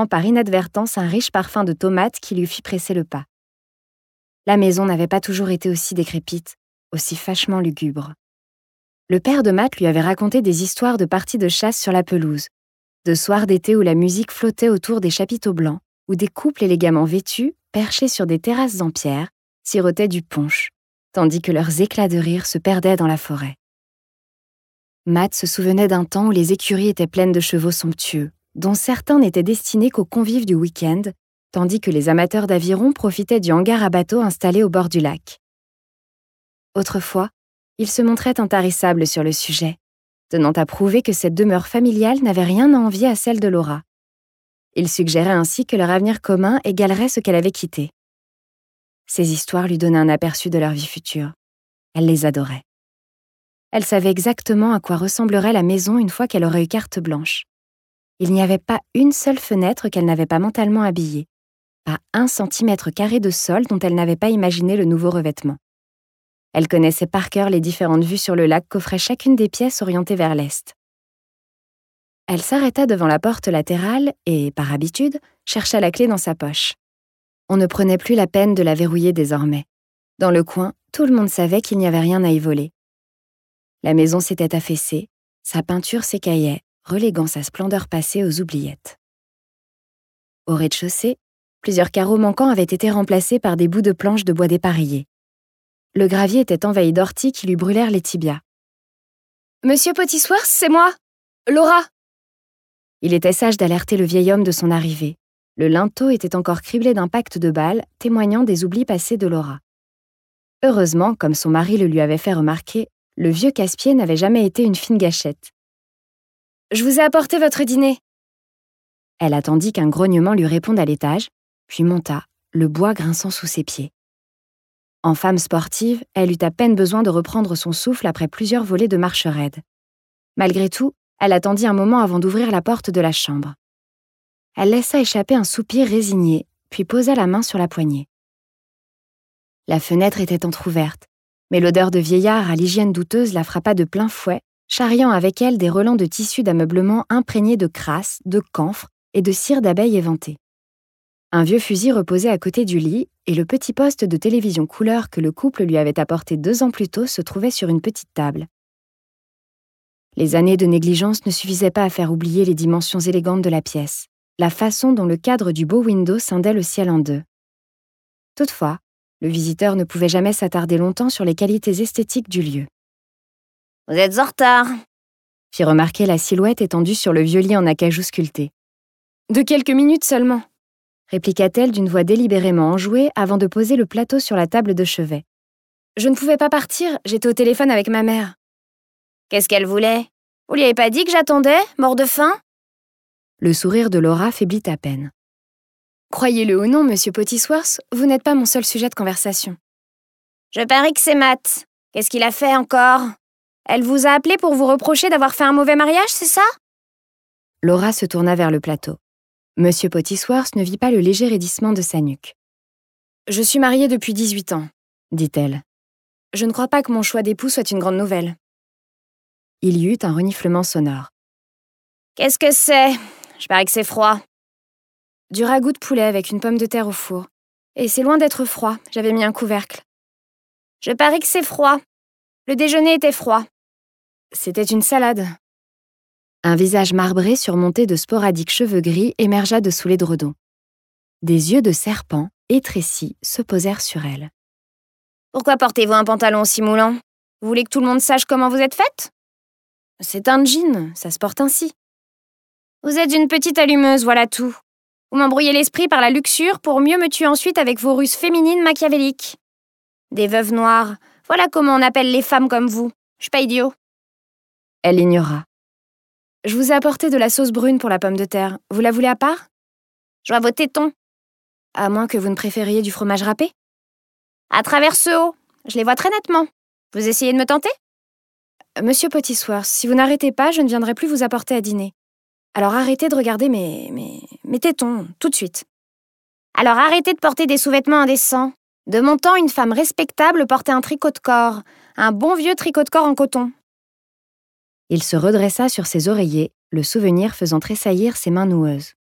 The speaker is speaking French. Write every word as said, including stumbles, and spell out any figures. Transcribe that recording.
par inadvertance un riche parfum de tomates qui lui fit presser le pas. La maison n'avait pas toujours été aussi décrépite, aussi fâchement lugubre. Le père de Matt lui avait raconté des histoires de parties de chasse sur la pelouse, de soirs d'été où la musique flottait autour des chapiteaux blancs, où des couples élégamment vêtus, perchés sur des terrasses en pierre, sirotaient du punch, tandis que leurs éclats de rire se perdaient dans la forêt. Matt se souvenait d'un temps où les écuries étaient pleines de chevaux somptueux, dont certains n'étaient destinés qu'aux convives du week-end, tandis que les amateurs d'aviron profitaient du hangar à bateaux installé au bord du lac. Autrefois, il se montrait intarissable sur le sujet, tenant à prouver que cette demeure familiale n'avait rien à envier à celle de Laura. Il suggérait ainsi que leur avenir commun égalerait ce qu'elle avait quitté. Ces histoires lui donnaient un aperçu de leur vie future. Elle les adorait. Elle savait exactement à quoi ressemblerait la maison une fois qu'elle aurait eu carte blanche. Il n'y avait pas une seule fenêtre qu'elle n'avait pas mentalement habillée, pas un centimètre carré de sol dont elle n'avait pas imaginé le nouveau revêtement. Elle connaissait par cœur les différentes vues sur le lac qu'offrait chacune des pièces orientées vers l'est. Elle s'arrêta devant la porte latérale et, par habitude, chercha la clé dans sa poche. On ne prenait plus la peine de la verrouiller désormais. Dans le coin, tout le monde savait qu'il n'y avait rien à y voler. La maison s'était affaissée, sa peinture s'écaillait, reléguant sa splendeur passée aux oubliettes. Au rez-de-chaussée, plusieurs carreaux manquants avaient été remplacés par des bouts de planches de bois dépareillés. Le gravier était envahi d'orties qui lui brûlèrent les tibias. « Monsieur Potissoirs, c'est moi, Laura !» Il était sage d'alerter le vieil homme de son arrivée. Le linteau était encore criblé d'impacts de balles, témoignant des oublis passés de Laura. Heureusement, comme son mari le lui avait fait remarquer, le vieux casse-pied n'avait jamais été une fine gâchette. « Je vous ai apporté votre dîner !» Elle attendit qu'un grognement lui réponde à l'étage, puis monta, le bois grinçant sous ses pieds. En femme sportive, elle eut à peine besoin de reprendre son souffle après plusieurs volées de marche raide. Malgré tout, elle attendit un moment avant d'ouvrir la porte de la chambre. Elle laissa échapper un soupir résigné, puis posa la main sur la poignée. La fenêtre était entr'ouverte, mais l'odeur de vieillard à l'hygiène douteuse la frappa de plein fouet, charriant avec elle des relents de tissu d'ameublement imprégnés de crasse, de camphre et de cire d'abeille éventée. Un vieux fusil reposait à côté du lit et le petit poste de télévision couleur que le couple lui avait apporté deux ans plus tôt se trouvait sur une petite table. Les années de négligence ne suffisaient pas à faire oublier les dimensions élégantes de la pièce, la façon dont le cadre du beau window scindait le ciel en deux. Toutefois, le visiteur ne pouvait jamais s'attarder longtemps sur les qualités esthétiques du lieu. « Vous êtes en retard !» fit remarquer la silhouette étendue sur le vieux lit en acajou sculpté. « De quelques minutes seulement !» répliqua-t-elle d'une voix délibérément enjouée avant de poser le plateau sur la table de chevet. « Je ne pouvais pas partir, j'étais au téléphone avec ma mère. »« Qu'est-ce qu'elle voulait ? Vous lui avez pas dit que j'attendais, mort de faim ?» Le sourire de Laura faiblit à peine. « Croyez-le ou non, monsieur Potissoirs, vous n'êtes pas mon seul sujet de conversation. »« Je parie que c'est Matt. Qu'est-ce qu'il a fait encore ? Elle vous a appelé pour vous reprocher d'avoir fait un mauvais mariage, c'est ça ?» Laura se tourna vers le plateau. Monsieur Potissoirs ne vit pas le léger raidissement de sa nuque. « Je suis mariée depuis dix-huit ans, » dit-elle. « Je ne crois pas que mon choix d'époux soit une grande nouvelle. » Il y eut un reniflement sonore. « Qu'est-ce que c'est ? Je parie que c'est froid. » Du ragoût de poulet avec une pomme de terre au four. Et c'est loin d'être froid, j'avais mis un couvercle. « Je parie que c'est froid. Le déjeuner était froid. » C'était une salade. Un visage marbré surmonté de sporadiques cheveux gris émergea de sous l'édredon. Des yeux de serpent, étrécis, se posèrent sur elle. « Pourquoi portez-vous un pantalon aussi moulant ? Vous voulez que tout le monde sache comment vous êtes faite ? » C'est un jean, ça se porte ainsi. Vous êtes une petite allumeuse, voilà tout. Vous m'embrouillez l'esprit par la luxure pour mieux me tuer ensuite avec vos ruses féminines machiavéliques. Des veuves noires, voilà comment on appelle les femmes comme vous. Je suis pas idiot. Elle l'ignora. Je vous ai apporté de la sauce brune pour la pomme de terre. Vous la voulez à part ? Je vois vos tétons. À moins que vous ne préfériez du fromage râpé ? À travers ce haut, je les vois très nettement. Vous essayez de me tenter ? Monsieur Potissoirs, si vous n'arrêtez pas, je ne viendrai plus vous apporter à dîner. Alors arrêtez de regarder mes, mes, mes tétons, tout de suite. Alors arrêtez de porter des sous-vêtements indécents. De mon temps, une femme respectable portait un tricot de corps, un bon vieux tricot de corps en coton. Il se redressa sur ses oreillers, le souvenir faisant tressaillir ses mains noueuses.